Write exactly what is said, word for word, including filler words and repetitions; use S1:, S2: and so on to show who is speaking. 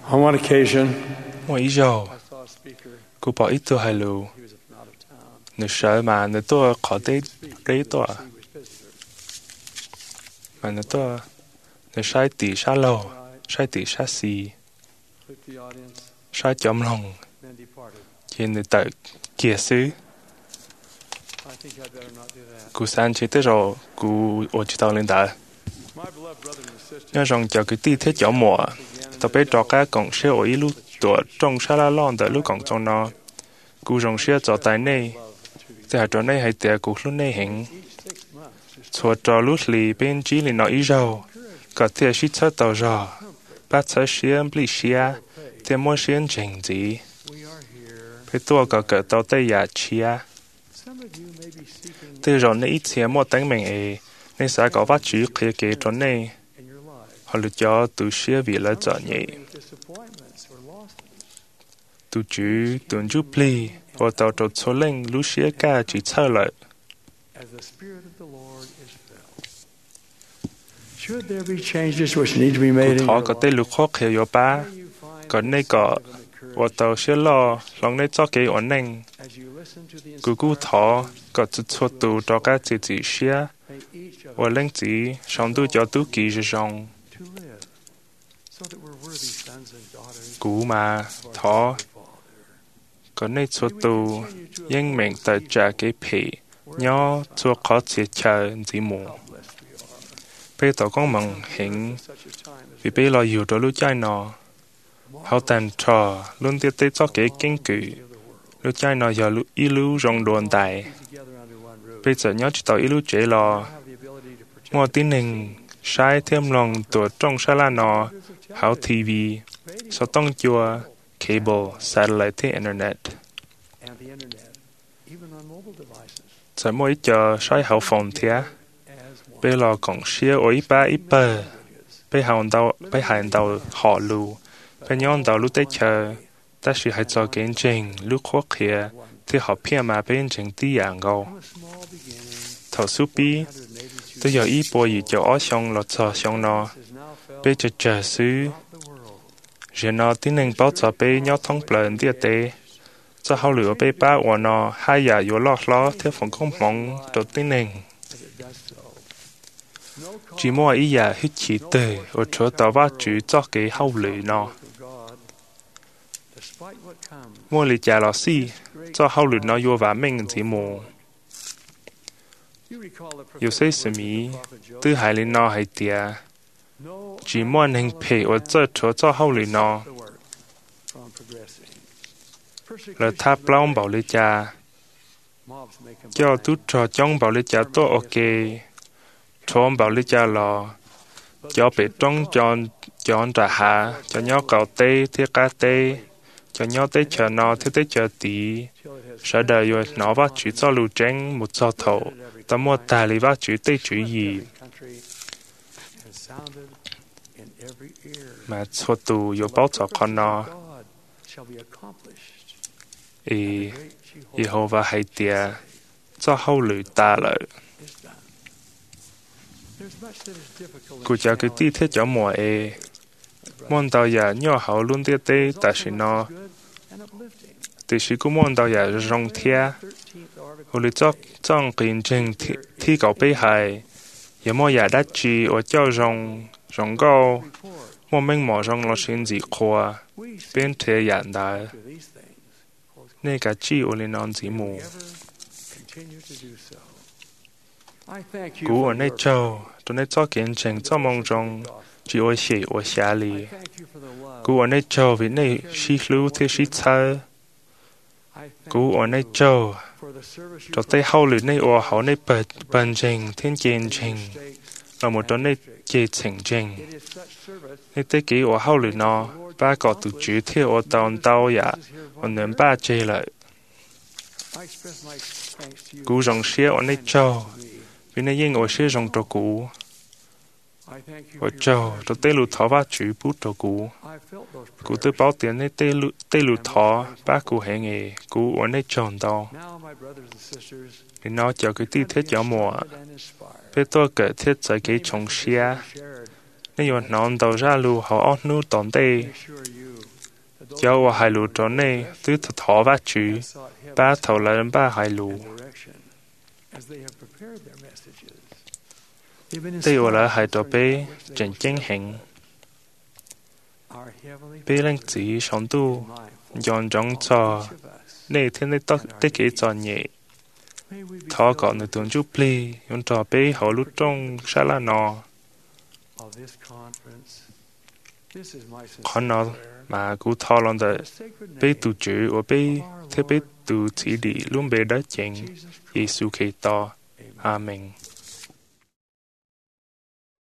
S1: On one occasion,
S2: Một ý dầu,
S1: I saw a speaker.
S2: cô bỏ ít tôi hài lù.
S1: He was from out of town.
S2: Nếu sợ mà nếu tôi khó tế đấy tôi à.
S1: Distinguished visitor.
S2: Mà nếu tôi nếu sai tỷ xa lầu, sai tỷ xa xì,
S1: Clicked the audience.
S2: sai chấm lòng,
S1: Then departed.
S2: chỉ nếu tự kia xứ.
S1: I think I better not do that.
S2: Cô sáng chế tới rồi, cô ở chỉ tàu lên đá.
S1: My beloved brother and sister.
S2: Nhớ rằng cho cái tí thế chó mùa, tao bé trò cá cổng xe ở ý lúc tuổi trong xa la lon đợi lúc cổng trong nó. Cô rồng xe cho tại này, thì hãy trò này hãy tệ cuộc lúc này hẹn. Chua trò lúc lì bên chỉ lì nó ý rầu, có thể xí chất tàu rò, bác chất xe bì xe, thì mua xe trình gì. Phía tôi có cỡ tàu tay giả chia. Từ rồi này ít xe mua tánh mình ấy, nên sẽ có vắt chú khía kế trò này. Họ lựa cho tụ xe vì lợi chọn nhỉ. Tụ chú tuần chú pli, và tàu trột số lên lũ xe ca chỉ thơ lợi. Cụ thọ có tên lục khó khía yếu ba, còn này có, và tàu xe lo, lòng này cho kế ổn nành. Cụ cụ thọ có chút số tụ cho các chỉ chỉ xe, và lên chỉ, xong tu cho tu kỳ rồi xong. Cụ mà thọ có nên số tu nhưng mình tự trả cái phí nhỏ cho khó chế chờ gì mù. Bây giờ con mong hình vì bây giờ nhiều đồ lưu chạy nó họ tàn trò luôn tiết tế cho cái kinh cử lưu chạy nó giờ lưu ý lưu rong đồn đại. Bây giờ nhớ chỉ tàu ý lưu chế lò mua tin hình sai thêm lòng tổ trong xa la nó hảo ti vi so tông chùa cable satellite internet giờ mỗi giờ sai hảo phòng thía bây giờ còn xia ở ít ba ít bờ bây hàng đầu bây hàng đầu họ lù bây nhon đầu lúc tết chờ ta chỉ hay cho kiến trình lúc khó khía thì họ phía mà bên trình tí dạng gầu thầu supi tôi giờ ít bồi gì cho ó xong lọt sò xong nó bây giờ chờ xứ giờ nó tin nên bảo cho bây nhau thông plan địa tế cho hậu lửa bây ba của nó hai giờ yếu lọt ló theo phòng công mong đầu tin nên chỉ mua ý giờ hít chỉ từ ở chỗ tàu vác chủ cho cái hậu lửa nó mua lì trả lọ xi cho hậu lửa nó vô và mình chỉ mua有些什么都係你攞係啲，只冇人陪我做做做好你攞，來他幫bảo你家，叫都做將bảo你家都 OK， 做bảo你家咯，叫別裝將將在下，將nhau cầu tê thiết cá tê，將nhau tê chờ nó thiết tê chờ tí，sau đó rồi nó bắt chỉ cho lưu tranh một cho thầu。ta mua tài lý vác chủ tây chủ gì mà số tù yếu bảo cho con nó ý ý hồ và hay tìa cho hậu lưỡi ta lợi cụ cho cái tí thế cho mùa ê môn tàu giả nhỏ hậu luôn tiết tê ta sĩ nó thì sĩ cũng môn tàu giả rong thia hồ lý cho trong kiến trình thi cầu bê hài yếu mô giả đắt chi ở cho rong rong gâu mô minh mô rong lo xin dị khoa bên thế giản đá nên cả chi ở lên non dị mù cú ở nơi châu tôi nơi cho kiến trình cho mong rong chỉ ở xỉ ở xa lì cú ở nơi châu vì nơi xí lưu thế xí thơ cú ở nơi châu cho tới hậu lửa này ở hậu này bật bần trình thiên kiến trình là một trong này chế trình trình này tới kỹ ở hậu lửa nó ba có tự chủ theo ở tàu tàu ya ở nền ba chế lại cú rong xe ở này châu vì này yên ở xe rong cho cú ở châu cho tới lụt thọ ba chủ bút cho cú cú tới báo tiền này tới lụt tới lụt thọ ba cú hệ nghề cú ở này tròn tàu vì nó cho cái tí thiết cho mùa bây tôi kể thiết giải cái trồng xe nếu như nó đầu ra lù họ ớt nụ tòn tê cho我係路咗呢，都妥翻住，把頭兩把係路。對我嚟係度俾真驚喜，俾領子上都讓種錯，呢天的得的幾陣嘢，他講你斷咗 play， 用咗俾好路中沙拉諾，可能mà cú thọ lòng đời bé tu chữ và bé thế bé tu chỉ đi luôn bé đã chỉnh Giêsu Kitô. Amen.